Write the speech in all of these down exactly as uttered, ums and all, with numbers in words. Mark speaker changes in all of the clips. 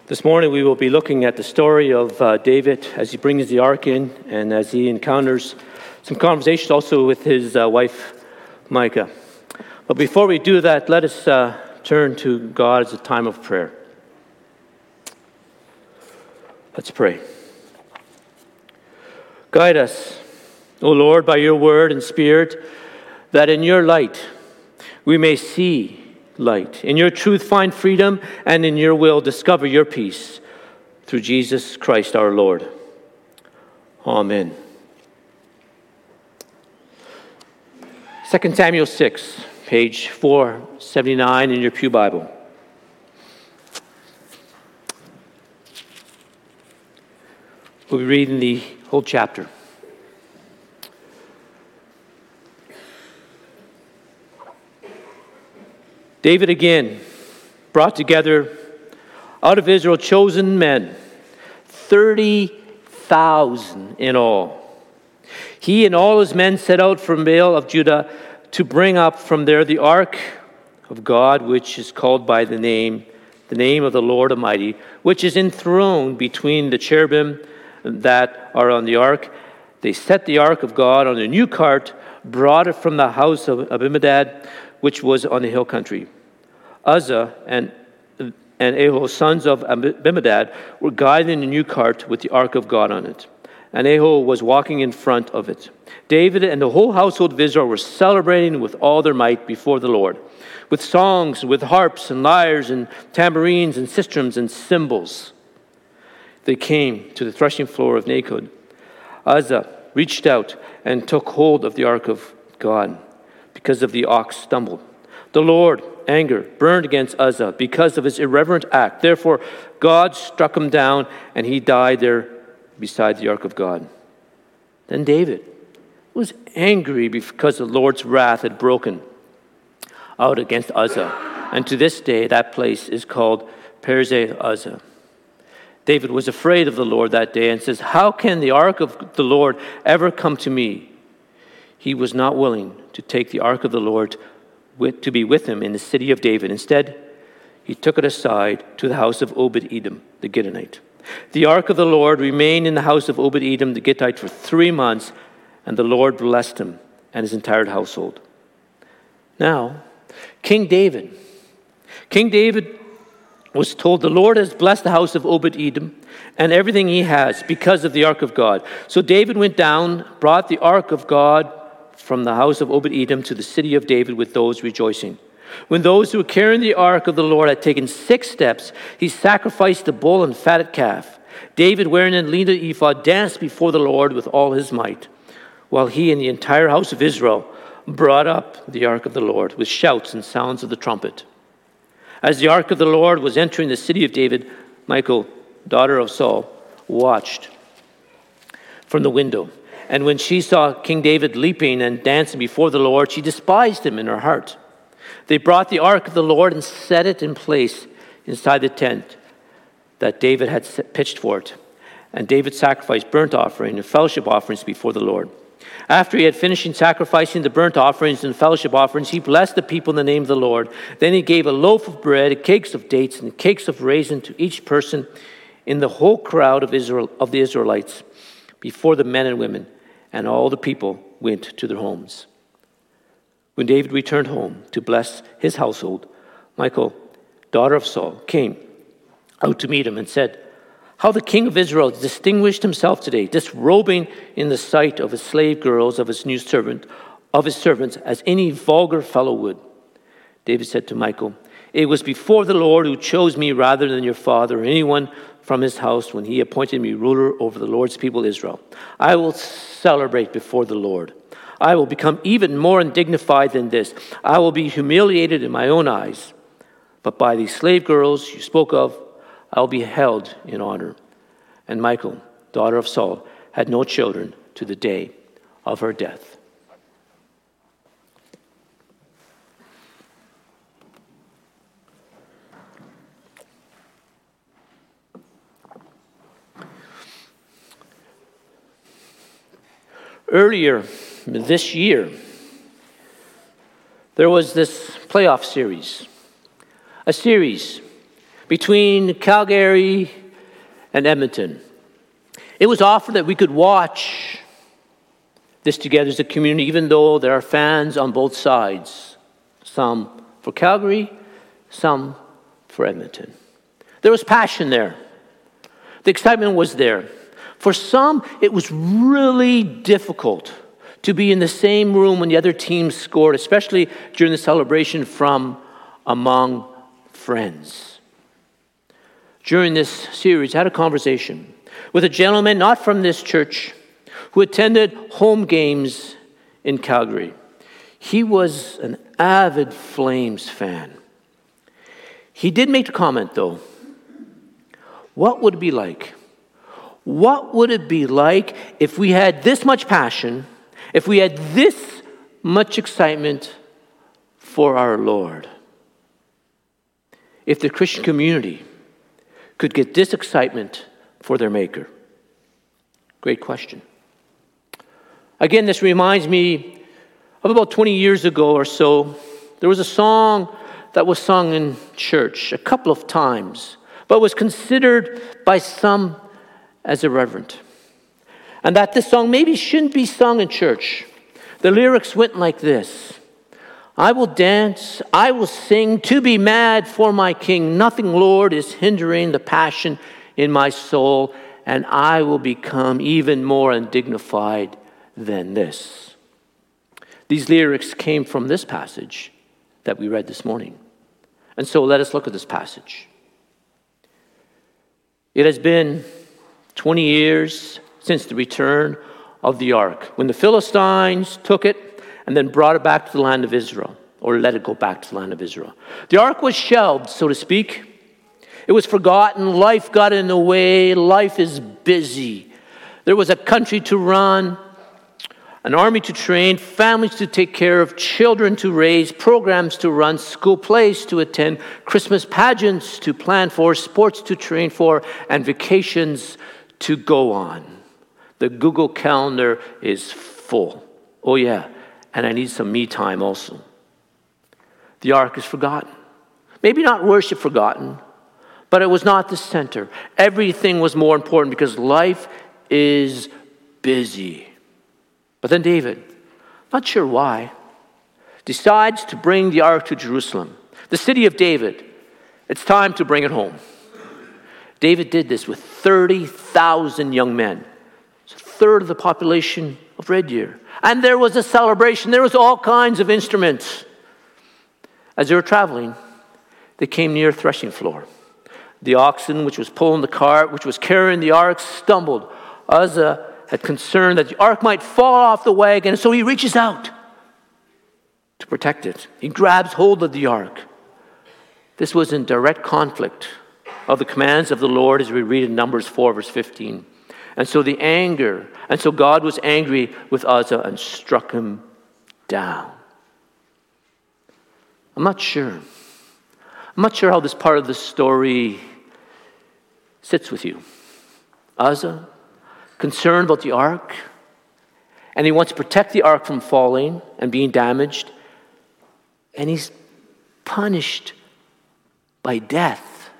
Speaker 1: This morning we will be looking at the story of uh, David as he brings the ark in and as he encounters some conversations also with his uh, wife, Micah. But before we do that, let us uh, turn to God as a time of prayer. Let's pray. Guide us, O Lord, by your word and spirit, that in your light we may see light. In your truth find freedom, and in your will discover your peace. Through Jesus Christ our Lord. Amen. Second Samuel six, page four seventy-nine in your Pew Bible. We'll be reading the whole chapter. David again brought together out of Israel chosen men, thirty thousand in all. He and all his men set out from Baal of Judah to bring up from there the ark of God, which is called by the name, the name of the Lord Almighty, which is enthroned between the cherubim that are on the ark. They set the ark of God on a new cart, brought it from the house of Abinadab, which was on the hill country. Uzzah and and Ahio, sons of Abinadab, were guiding a new cart with the ark of God on it. And Ahio was walking in front of it. David and the whole household of Israel were celebrating with all their might before the Lord, with songs, with harps and lyres and tambourines and sistrums and cymbals. They came to the threshing floor of Nacon. Uzzah reached out and took hold of the ark of God, because of the ox stumbled. The Lord, anger, burned against Uzzah because of his irreverent act. Therefore, God struck him down, and he died there beside the ark of God. Then David was angry because the Lord's wrath had broken out against Uzzah. And to this day, that place is called Perez Uzzah. David was afraid of the Lord that day and says, "How can the ark of the Lord ever come to me?" He was not willing to take the ark of the Lord with, to be with him in the city of David. Instead, he took it aside to the house of Obed-Edom, the Gittite. The ark of the Lord remained in the house of Obed-Edom, the Gittite, for three months, and the Lord blessed him and his entire household. Now, King David. King David was told, "The Lord has blessed the house of Obed-Edom and everything he has because of the ark of God." So David went down, brought the ark of God from the house of Obed-Edom to the city of David with those rejoicing. When those who were carrying the ark of the Lord had taken six steps, he sacrificed the bull and fatted calf. David, wearing a linen ephod, danced before the Lord with all his might, while he and the entire house of Israel brought up the ark of the Lord with shouts and sounds of the trumpet. As the ark of the Lord was entering the city of David, Michal, daughter of Saul, watched from the window. And when she saw King David leaping and dancing before the Lord, she despised him in her heart. They brought the ark of the Lord and set it in place inside the tent that David had pitched for it. And David sacrificed burnt offering and fellowship offerings before the Lord. After he had finished sacrificing the burnt offerings and fellowship offerings, he blessed the people in the name of the Lord. Then he gave a loaf of bread, cakes of dates, and cakes of raisin to each person in the whole crowd of Israel of the Israelites before the men and women, and all the people went to their homes. When David returned home to bless his household, Michal, daughter of Saul, came out to meet him and said, "How the king of Israel distinguished himself today, disrobing in the sight of his slave girls, of his new servant, of his servants, as any vulgar fellow would." David said to Michal, "It was before the Lord who chose me rather than your father or anyone from his house when he appointed me ruler over the Lord's people Israel. I will celebrate before the Lord. I will become even more undignified than this. I will be humiliated in my own eyes. But by these slave girls you spoke of, I will be held in honor." And Michal, daughter of Saul, had no children to the day of her death. Earlier this year, there was this playoff series, a series between Calgary and Edmonton. It was offered that we could watch this together as a community, even though there are fans on both sides, some for Calgary, some for Edmonton. There was passion there. The excitement was there. For some, it was really difficult to be in the same room when the other team scored, especially during the celebration from among friends. During this series, I had a conversation with a gentleman not from this church who attended home games in Calgary. He was an avid Flames fan. He did make a comment, though. What would it be like? What would it be like if we had this much passion, if we had this much excitement for our Lord? If the Christian community could get this excitement for their Maker? Great question. Again, this reminds me of about twenty years ago or so. There was a song that was sung in church a couple of times, but was considered by some as irreverent. And that this song maybe shouldn't be sung in church. The lyrics went like this: I will dance, I will sing, to be mad for my King. Nothing, Lord, is hindering the passion in my soul, and I will become even more undignified than this. These lyrics came from this passage that we read this morning. And so let us look at this passage. It has been twenty years since the return of the ark, when the Philistines took it and then brought it back to the land of Israel, or let it go back to the land of Israel. The ark was shelved, so to speak. It was forgotten. Life got in the way. Life is busy. There was a country to run, an army to train, families to take care of, children to raise, programs to run, school plays to attend, Christmas pageants to plan for, sports to train for, and vacations to go on. The Google Calendar is full. Oh yeah, and I need some me time also. The ark is forgotten. Maybe not worship forgotten, but it was not the center. Everything was more important because life is busy. But then David, not sure why, decides to bring the ark to Jerusalem, the city of David. It's time to bring it home. David did this with thirty thousand young men. It's a third of the population of Red Deer. And there was a celebration. There was all kinds of instruments. As they were traveling, they came near a threshing floor. The oxen, which was pulling the cart, which was carrying the ark, stumbled. Uzzah had concern that the ark might fall off the wagon, so he reaches out to protect it. He grabs hold of the ark. This was in direct conflict of the commands of the Lord, as we read in Numbers four, verse fifteen. And so the anger, and so God was angry with Uzzah and struck him down. I'm not sure. I'm not sure how this part of the story sits with you. Uzzah, concerned about the ark, and he wants to protect the ark from falling and being damaged, and he's punished by death.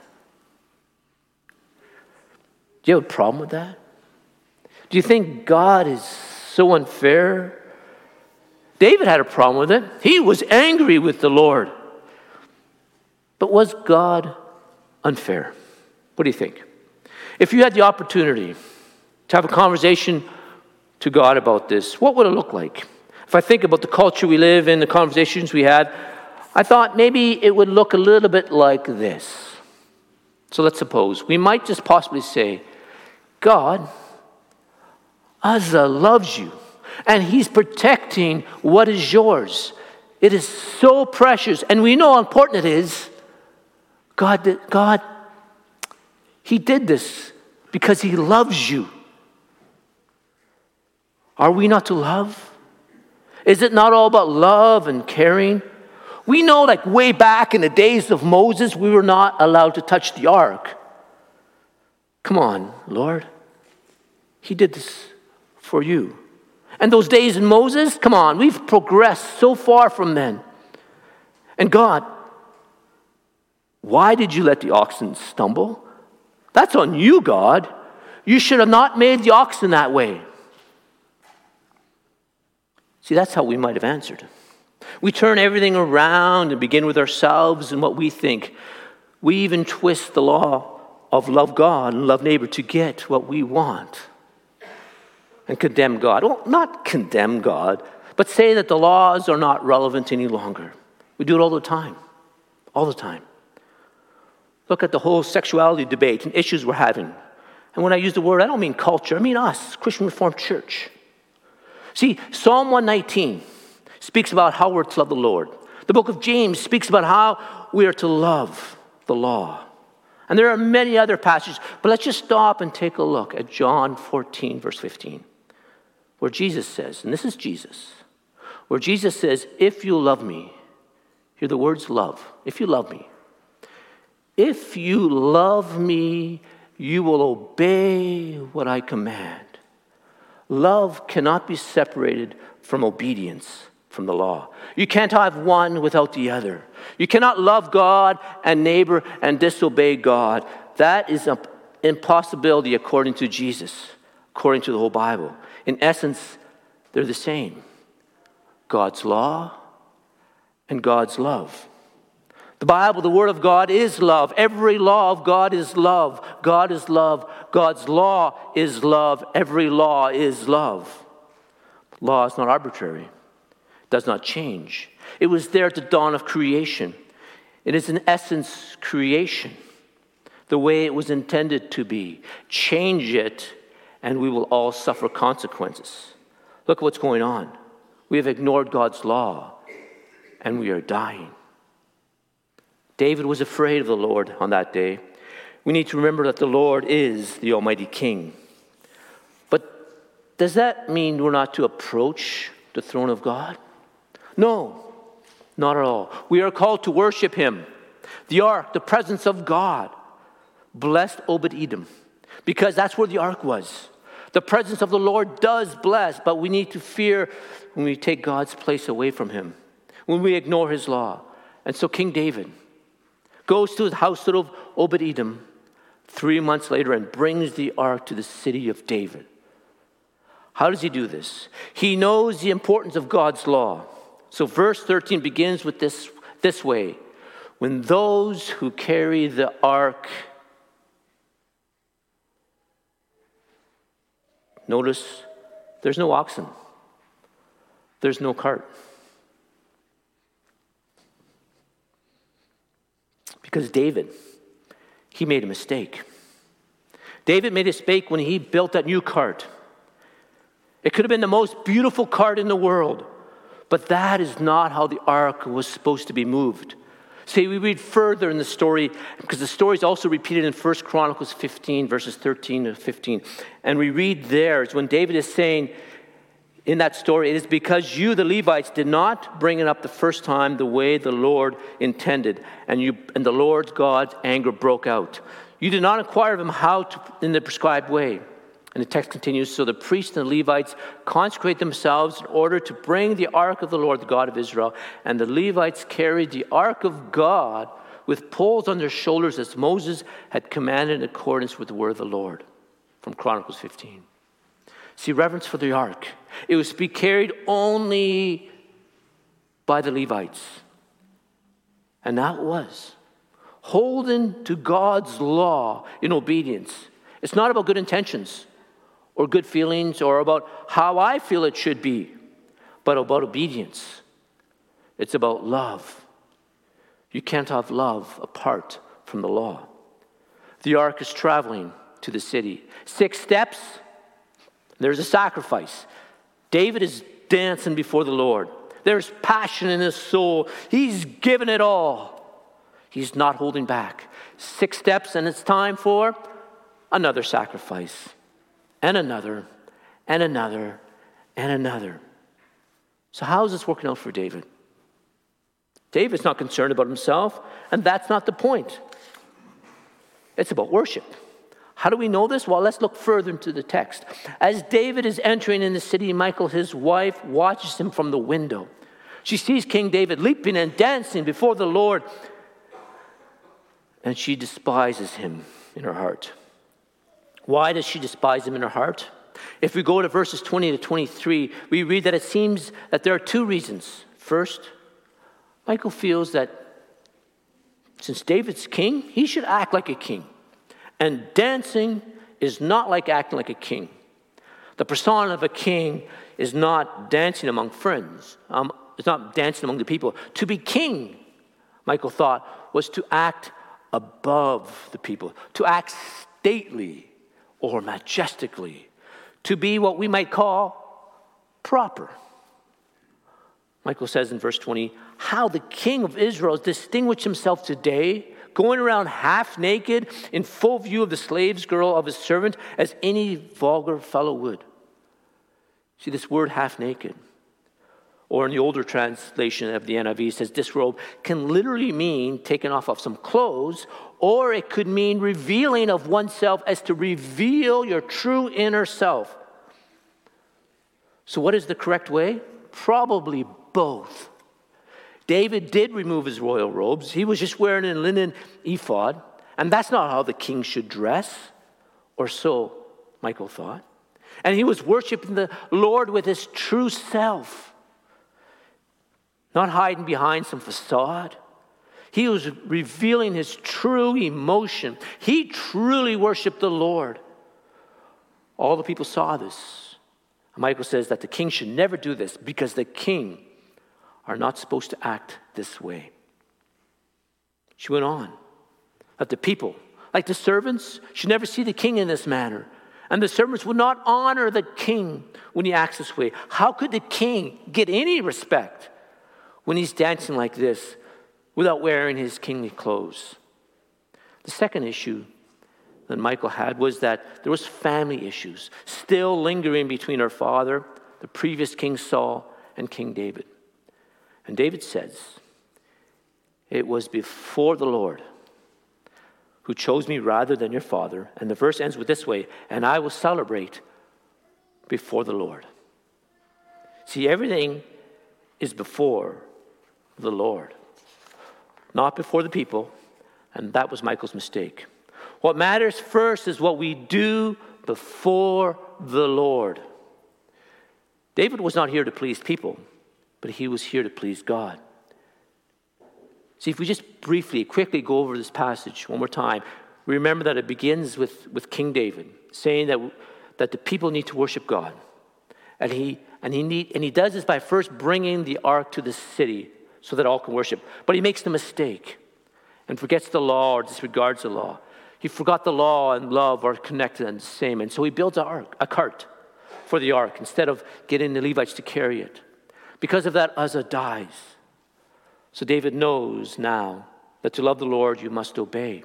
Speaker 1: Do you have a problem with that? Do you think God is so unfair? David had a problem with it. He was angry with the Lord. But was God unfair? What do you think? If you had the opportunity to have a conversation to God about this, what would it look like? If I think about the culture we live in, the conversations we had, I thought maybe it would look a little bit like this. So let's suppose we might just possibly say, God, Uzzah loves you, and he's protecting what is yours. It is so precious, and we know how important it is. God, did, God, he did this because he loves you. Are we not to love? Is it not all about love and caring? We know, like way back in the days of Moses, we were not allowed to touch the ark. Come on, Lord. He did this for you. And those days in Moses, come on, we've progressed so far from then. And God, Why did you let the oxen stumble? That's on you, God. You should have not made the oxen that way. See, that's how we might have answered. We turn everything around and begin with ourselves and what we think. We even twist the law of love God and love neighbor to get what we want and condemn God. Well, not condemn God, but say that the laws are not relevant any longer. We do it all the time, all the time. Look at the whole sexuality debate and issues we're having. And when I use the word, I don't mean culture, I mean us, Christian Reformed Church. See, Psalm one nineteen speaks about how we're to love the Lord. The book of James speaks about how we are to love the law. And there are many other passages, but let's just stop and take a look at John fourteen, verse fifteen, where Jesus says, and this is Jesus, where Jesus says, if you love me, hear the words love, if you love me, if you love me, you will obey what I command. Love cannot be separated from obedience, from the law. You can't have one without the other. You cannot love God and neighbor and disobey God. That is an impossibility according to Jesus, according to the whole Bible. In essence, they're the same. God's law and God's love. The Bible, the Word of God, is love. Every law of God is love. God is love. God's law is love. Every law is love. Law is not arbitrary. It does not change. It was there at the dawn of creation. It is in essence creation, the way it was intended to be. Change it, and we will all suffer consequences. Look at what's going on. We have ignored God's law, and we are dying. David was afraid of the Lord on that day. We need to remember that the Lord is the Almighty King. But does that mean we're not to approach the throne of God? No, not at all. We are called to worship Him. The ark, the presence of God, blessed Obed-Edom, because that's where the ark was. The presence of the Lord does bless, but we need to fear when we take God's place away from Him, when we ignore His law. And so King David goes to his house of Obed-Edom three months later and brings the ark to the city of David. How does he do this? He knows the importance of God's law. So verse thirteen begins with this, this way. When those who carry the ark, notice there's no oxen. There's no cart. Because David, he made a mistake. David made a mistake when he built that new cart. It could have been the most beautiful cart in the world, but that is not how the ark was supposed to be moved. See, we read further in the story, because the story is also repeated in First Chronicles fifteen, verses thirteen to fifteen. And we read there, is when David is saying, in that story, it is because you, the Levites, did not bring it up the first time the way the Lord intended, and you and the Lord God's anger broke out. You did not inquire of him how to in the prescribed way. And the text continues, so the priests and the Levites consecrate themselves in order to bring the ark of the Lord, the God of Israel. And the Levites carried the ark of God with poles on their shoulders as Moses had commanded in accordance with the word of the Lord. From Chronicles fifteen. See, reverence for the ark. It was to be carried only by the Levites. And that was holding to God's law in obedience. It's not about good intentions or good feelings or about how I feel it should be, but about obedience. It's about love. You can't have love apart from the law. The ark is traveling to the city. Six steps, there's a sacrifice. David is dancing before the Lord. There's passion in his soul. He's given it all. He's not holding back. Six steps, and it's time for another sacrifice. And another, and another, and another. So how is this working out for David? David's not concerned about himself, and that's not the point. It's about worship. How do we know this? Well, let's look further into the text. As David is entering in the city, Michal, his wife, watches him from the window. She sees King David leaping and dancing before the Lord. and she despises him in her heart. Why does she despise him in her heart? If we go to verses twenty to twenty-three, we read that it seems that there are two reasons. First, Michal feels that since David's king, he should act like a king. And dancing is not like acting like a king. The persona of a king is not dancing among friends. Um, it's not dancing among the people. To be king, Michal thought, was to act above the people, to act stately or majestically, to be what we might call proper. Michal says in verse twenty, how the king of Israel has distinguished himself today, going around half naked in full view of the slave's girl of his servant, as any vulgar fellow would. See, this word half naked, or in the older translation of the N I V, says disrobe, can literally mean taking off of some clothes, or it could mean revealing of oneself as to reveal your true inner self. So what is the correct way? Probably both. David did remove his royal robes. He was just wearing a linen ephod, and that's not how the king should dress, or so Michal thought. And he was worshiping the Lord with his true self, not hiding behind some facade. He was revealing his true emotion. He truly worshiped the Lord. All the people saw this. Michal says that the king should never do this because the king are not supposed to act this way. She went on that the people, like the servants, should never see the king in this manner. And the servants would not honor the king when he acts this way. How could the king get any respect when he's dancing like this without wearing his kingly clothes? The second issue that Michal had was that there was family issues still lingering between her father, the previous King Saul, and King David. And David says, it was before the Lord who chose me rather than your father. And the verse ends with this way, and I will celebrate before the Lord. See, everything is before the Lord, not before the people, and that was Michal's mistake. What matters first is what we do before the Lord. David was not here to please people, but he was here to please God. See, if we just briefly, quickly go over this passage one more time, we remember that it begins with, with King David saying that, that the people need to worship God. And he, and, he need, and he does this by first bringing the ark to the city so that all can worship. But he makes the mistake and forgets the law or disregards the law. He forgot the law and love are connected and the same. And so he builds a, ark, a cart for the ark instead of getting the Levites to carry it. Because of that, Uzzah dies. So David knows now that to love the Lord, you must obey.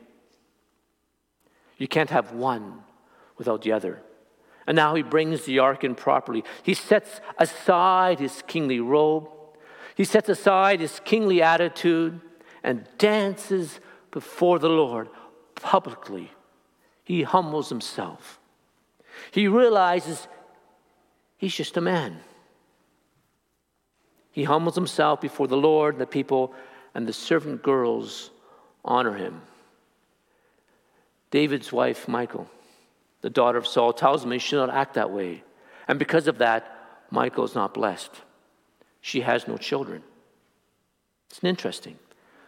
Speaker 1: You can't have one without the other. And now he brings the ark in properly. He sets aside his kingly robe. He sets aside his kingly attitude and dances before the Lord publicly. He humbles himself. He realizes he's just a man. He humbles himself before the Lord, the people, and the servant girls honor him. David's wife, Michal, the daughter of Saul, tells him he should not act that way. And because of that, Michal is not blessed. She has no children. It's interesting.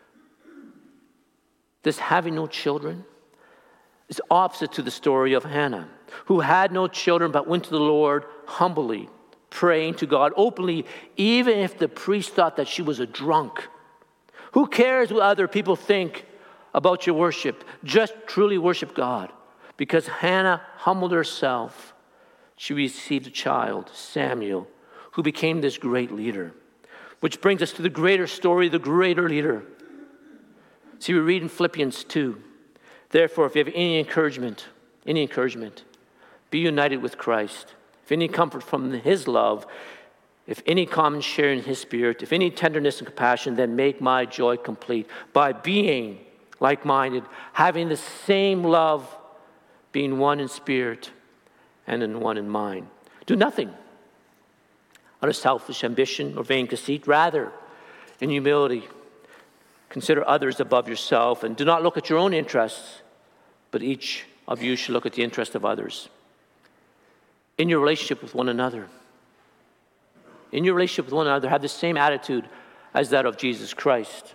Speaker 1: This having no children is opposite to the story of Hannah, who had no children but went to the Lord humbly, praying to God openly, even if the priest thought that she was a drunk. Who cares what other people think about your worship? Just truly worship God. Because Hannah humbled herself, she received a child, Samuel, who became this great leader. Which brings us to the greater story, the greater leader. See, we read in Philippians two, therefore, if you have any encouragement, any encouragement, be united with Christ. If any comfort from his love, if any common share in his spirit, if any tenderness and compassion, then make my joy complete by being like-minded, having the same love, being one in spirit and in one in mind. Do nothing out of selfish ambition or vain conceit, rather in humility Consider others above yourself, and do not look at your own interests, but each of you should look at the interest of others. In your relationship with one another, in your relationship with one another, have the same attitude as that of Jesus Christ,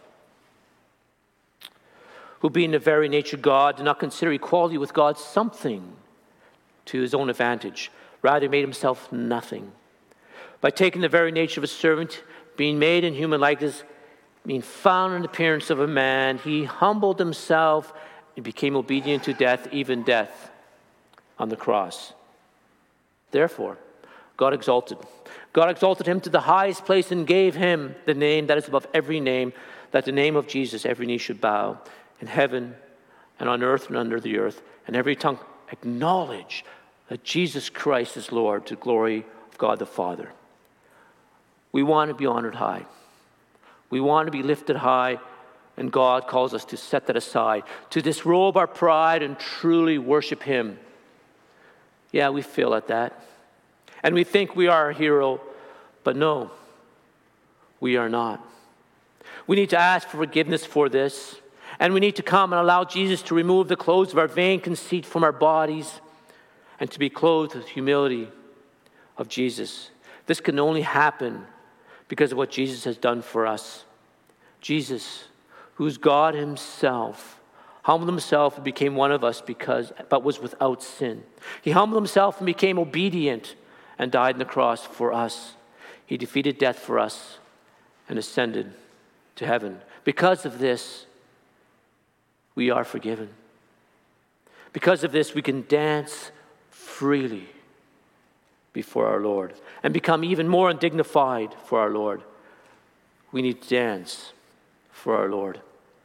Speaker 1: who being the very nature God, did not consider equality with God something to his own advantage. Rather, he made himself nothing. By taking the very nature of a servant, being made in human likeness, being found in the appearance of a man, he humbled himself and became obedient to death, even death on the cross. Therefore, God exalted. God exalted him to the highest place and gave him the name that is above every name, that the name of Jesus every knee should bow, in heaven and on earth and under the earth, and every tongue acknowledge that Jesus Christ is Lord, to the glory of God the Father. We want to be honored high. We want to be lifted high, and God calls us to set that aside, to disrobe our pride and truly worship him. Yeah, we fail at that. And we think we are a hero, but no, we are not. We need to ask for forgiveness for this, and we need to come and allow Jesus to remove the clothes of our vain conceit from our bodies and to be clothed with humility of Jesus. This can only happen because of what Jesus has done for us. Jesus, who's God himself, humbled himself and became one of us because, but was without sin. He humbled himself and became obedient and died on the cross for us. He defeated death for us and ascended to heaven. Because of this, we are forgiven. Because of this, we can dance freely before our Lord and become even more undignified for our Lord. We need to dance for our Lord.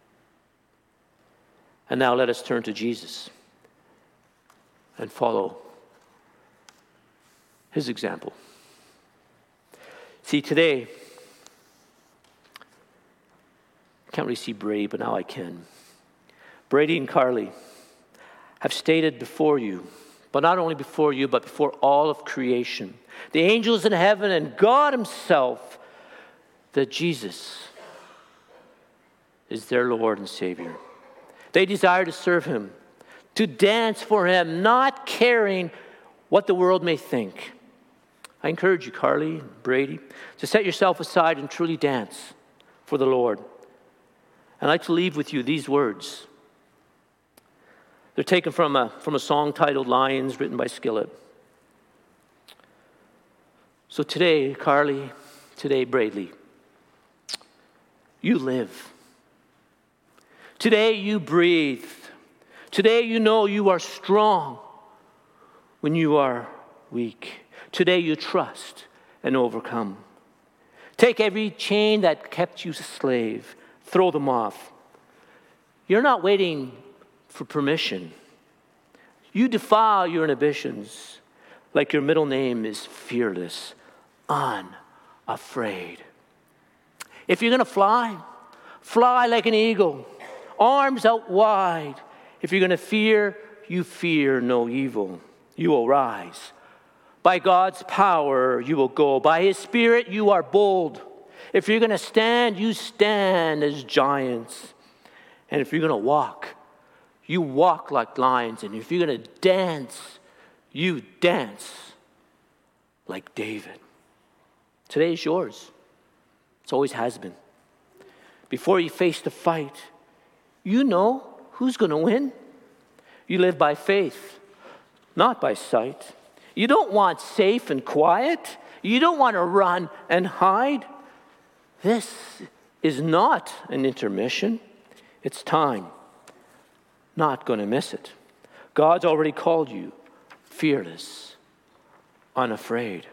Speaker 1: And now let us turn to Jesus and follow his example. See, today, I can't really see Brady, but now I can. Brady and Carly have stated before you, but not only before you, but before all of creation, the angels in heaven and God himself, that Jesus is their Lord and Savior. They desire to serve him, to dance for him, not caring what the world may think. I encourage you, Carly and Brady, to set yourself aside and truly dance for the Lord. I'd like to leave with you these words. They're taken from a, from a song titled Lions, written by Skillet. So today, Carly, today, Bradley, you live. Today you breathe. Today you know you are strong when you are weak. Today you trust and overcome. Take every chain that kept you a slave. Throw them off. You're not waiting for permission. You defile your inhibitions like your middle name is fearless, unafraid. If you're going to fly, fly like an eagle, arms out wide. If you're going to fear, you fear no evil. You will rise. By God's power, you will go. By his Spirit, you are bold. If you're going to stand, you stand as giants. And if you're going to walk, you walk like lions. And if you're going to dance, you dance like David. Today is yours. It always has been. Before you face the fight, you know who's going to win. You live by faith, not by sight. You don't want safe and quiet. You don't want to run and hide. This is not an intermission. It's time. Not going to miss it. God's already called you fearless, unafraid.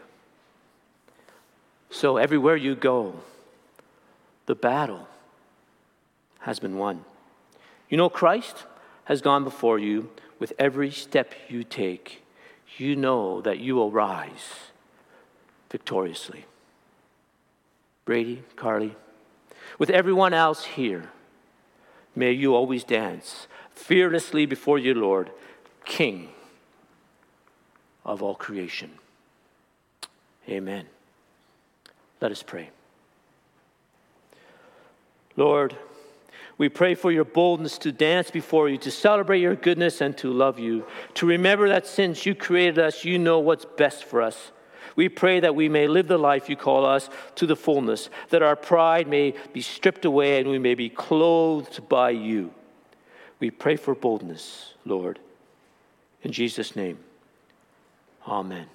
Speaker 1: So everywhere you go, the battle has been won. You know, Christ has gone before you. With every step you take, you know that you will rise victoriously. Brady, Carly, with everyone else here, may you always dance fearlessly before your Lord, King of all creation. Amen. Let us pray. Lord, We pray for your boldness to dance before you, to celebrate your goodness and to love you, to remember that since you created us, you know what's best for us. We pray that we may live the life you call us to the fullness, that our pride may be stripped away and we may be clothed by you. We pray for boldness, Lord. In Jesus' name, amen.